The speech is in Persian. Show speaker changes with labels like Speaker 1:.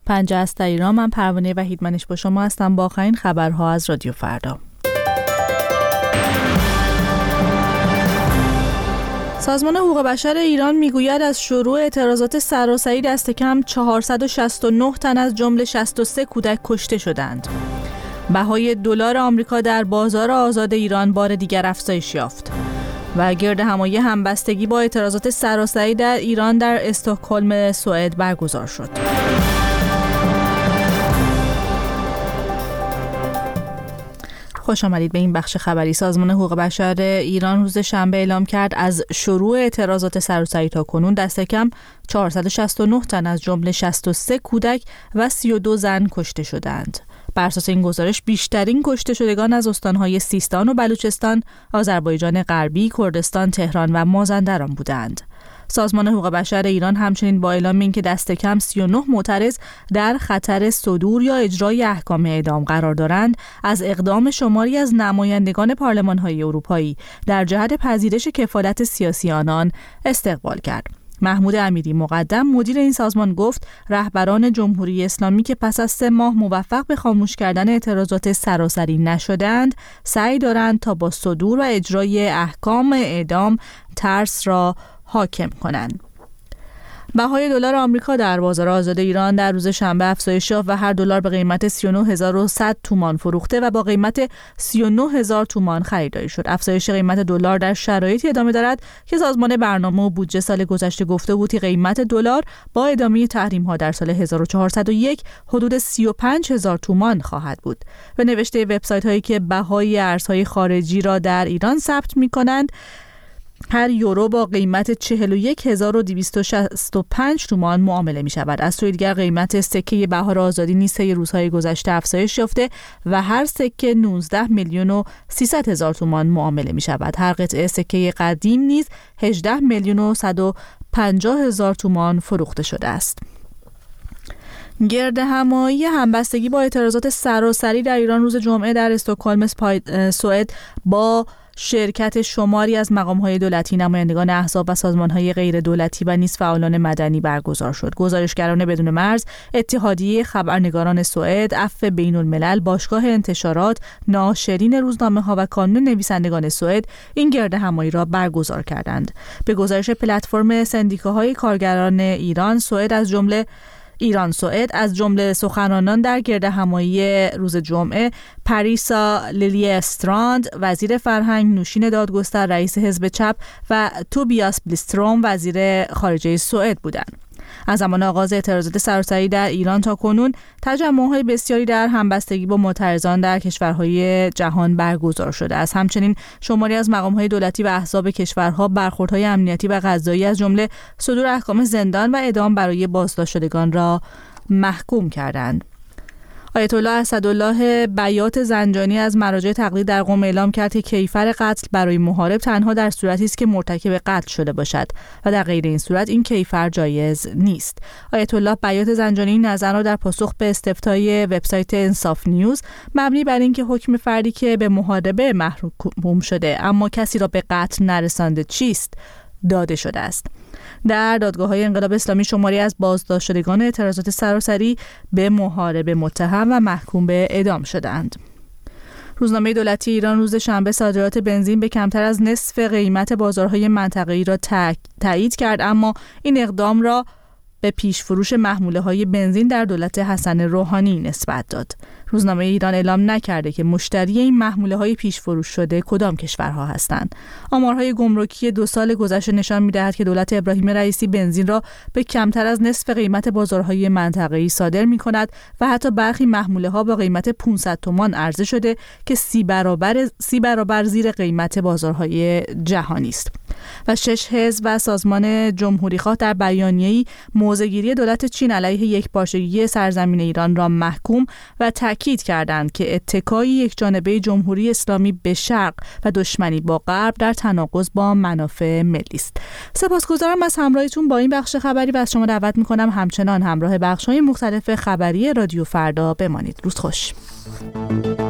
Speaker 1: پنجه است در ایران. من پروانه وحیدمنش با شما هستم با آخرین خبرها از رادیو فردا. سازمان حقوق بشر ایران میگوید از شروع اعتراضات سراسری دست کم 469 تن از جمله 63 کودک کشته شدند. بهای دلار آمریکا در بازار آزاد ایران بار دیگر افزایش یافت. و گردهمایی همبستگی با اعتراضات سراسری در ایران در استکهلم سوئد برگزار شد. خوش آمدید به این بخش خبری. سازمان حقوق بشر ایران روز شنبه اعلام کرد از شروع اعتراضات سراسری تا کنون دست کم 469 تن از جمله 63 کودک و 32 زن کشته شدند. بر اساس این گزارش بیشترین کشته شدگان از استان‌های سیستان و بلوچستان، آذربایجان غربی، کردستان، تهران و مازندران بودند. سازمان حقوق بشر ایران همچنین با اعلام اینکه دست کم 39 معترض در خطر صدور یا اجرای احکام اعدام قرار دارند، از اقدام شماری از نمایندگان پارلمان‌های اروپایی در جهت پذیرش کفالت سیاسی آنان استقبال کرد. محمود امیری مقدم مدیر این سازمان گفت رهبران جمهوری اسلامی که پس از 3 ماه موفق به خاموش کردن اعتراضات سراسری نشدند، سعی دارند تا با صدور و اجرای احکام اعدام ترس را حاکم کنند. بهای دلار آمریکا در بازار آزاد ایران در روز شنبه افزایش یافت و هر دلار به قیمت 39100 تومان فروخته و با قیمت 39000 تومان خریداری شد. افزایش قیمت دلار در شرایطی ادامه دارد که سازمان برنامه و بودجه سال گذشته گفته بود که قیمت دلار با ادامه تحریم‌ها در سال 1401 حدود 35000 تومان خواهد بود. به نوشته وبسایت‌هایی که بهای ارزهای خارجی را در ایران ثبت می‌کنند، هر یورو با قیمت 41265 تومان معامله می شود. از سوی دیگر قیمت سکه بهار آزادی نیز طی روزهای گذشته افزایش یافته و هر سکه 19,300,000 تومان معامله می شود. هر قطعه سکه قدیم نیز 18,150,000 تومان فروخته شده است. گردهمایی همبستگی با اعتراضات سراسری در ایران روز جمعه در استکهلم سوئد با شرکت شماری از مقام‌های دولتی، نمایندگان احزاب و سازمان‌های غیر دولتی و نیز فعالان مدنی برگزار شد. گزارشگران بدون مرز، اتحادیه خبرنگاران سوئد، عفو بین‌الملل، باشگاه انتشارات، ناشرین روزنامه‌ها و کانون نویسندگان سوئد این گردهمایی را برگزار کردند. به گزارش پلتفرم سندیکاهای کارگران ایران سوئد از جمله سخنرانان در گردهمایی روز جمعه پریسا لیلی استراند وزیر فرهنگ، نوشین دادگستر رئیس حزب چپ و توبیاس بلیستروم وزیر خارجه سوئد بودند. از زمان آغاز اعتراضات سراسری در ایران تا کنون تجمع‌های بسیاری در همبستگی با معترضان در کشورهای جهان برگزار شده است. همچنین شماری از مقام‌های دولتی و احزاب کشورها برخوردهای امنیتی و قضایی از جمله صدور احکام زندان و اعدام برای بازداشت شدگان را محکوم کردند. آیت الله اسدالله بیات زنجانی از مراجع تقلید در قم اعلام کرد که کیفر قتل برای محارب تنها در صورتی است که مرتکب قتل شده باشد و در غیر این صورت این کیفر جایز نیست. آیت الله بیات زنجانی نظر را در پاسخ به استفتای وبسایت انصاف نیوز مبنی بر اینکه حکم فردی که به محاربه محکوم شده اما کسی را به قتل نرسانده چیست داده شده است. در دادگاه‌های انقلاب اسلامی شماری از بازداشت شدگان اعتراضات سراسری به محاربه متهم و محکوم به اعدام شدند. روزنامه دولتی ایران روز شنبه صادرات بنزین به کمتر از نصف قیمت بازارهای منطقه‌ای را تایید کرد، اما این اقدام را به پیش فروش محموله‌های بنزین در دولت حسن روحانی نسبت داد. روزنامه ایران اعلام نکرده که مشتری این محموله‌های پیش فروش شده کدام کشورها هستند. آمارهای گمرکی 2 سال گذشته نشان می‌دهد که دولت ابراهیم رئیسی بنزین را به کمتر از نصف قیمت بازارهای منطقه‌ای صادر می‌کند و حتی برخی محموله‌ها با قیمت 500 تومان عرضه شده که 30 برابر زیر قیمت بازارهای جهانی است. و 6 حزب و سازمان جمهوری‌خواه در بیانیه‌ای موضع‌گیری دولت چین علیه یکپارچگی سرزمین ایران را محکوم و تاکید کردند که اتکای یکجانبه جمهوری اسلامی به شرق و دشمنی با غرب در تناقض با منافع ملی است. سپاسگزارم از همراهیتون با این بخش خبری و از شما دعوت می‌کنم همچنان همراه بخش‌های مختلف خبری رادیو فردا بمانید. روز خوش.